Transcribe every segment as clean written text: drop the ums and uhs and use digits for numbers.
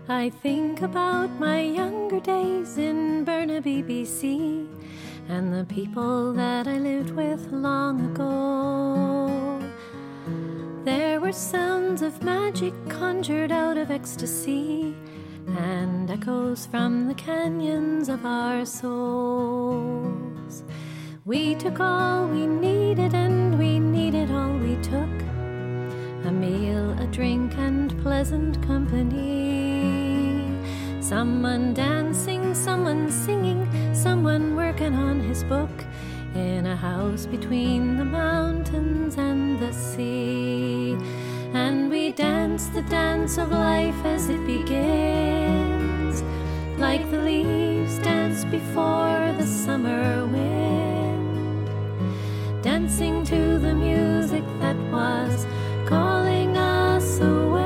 I think about my younger days in Burnaby, BC, and the people that I lived with long ago. There were sounds of magic conjured out of ecstasy, and echoes from the canyons of our souls. We took all we needed, and we needed all we took. A meal, a drink, and pleasant company. Someone dancing, someone singing, someone working on his book, in a house between the mountains and the sea. And we dance the dance of life as it begins, like the leaves dance before the summer wind, dancing to the music that was calling us away,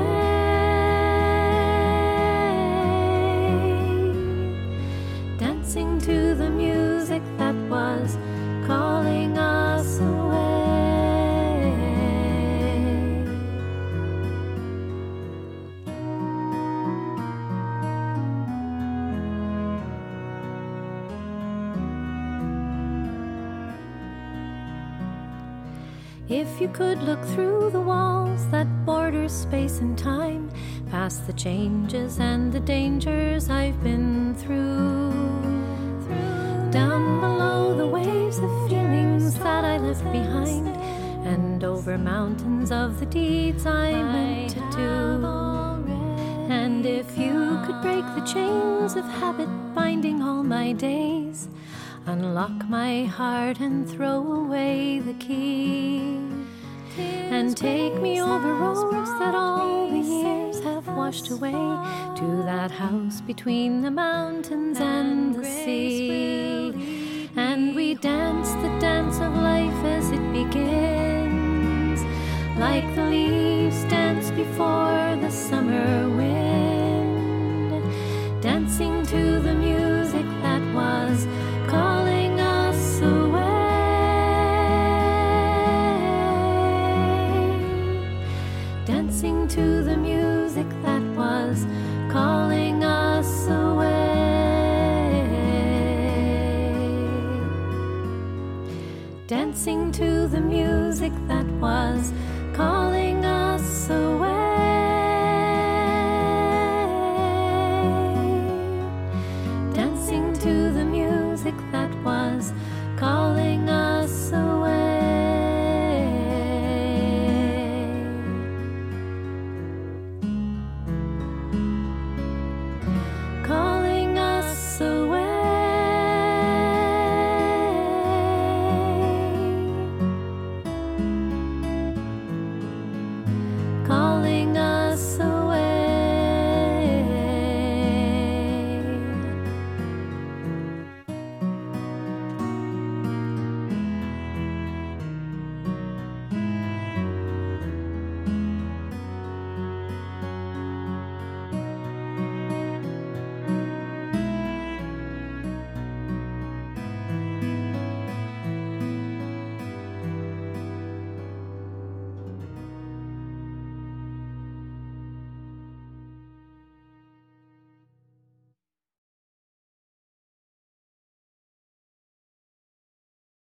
dancing to the music that was calling us away. If you could look through the walls that border space and time, past the changes and the dangers I've been through, down below the waves of feelings that I left behind, and over mountains of the deeds I meant to do. And if you could break the chains of habit binding all my days, unlock my heart and throw away the key, and take me over roads that all the years have washed away, to that house between the mountains and the sea. And we dance the dance of life as it begins, like the leaves dance before the summer wind, dancing to the music that was calling us away, dancing to the music that was calling us away, dancing to the music that was calling us away.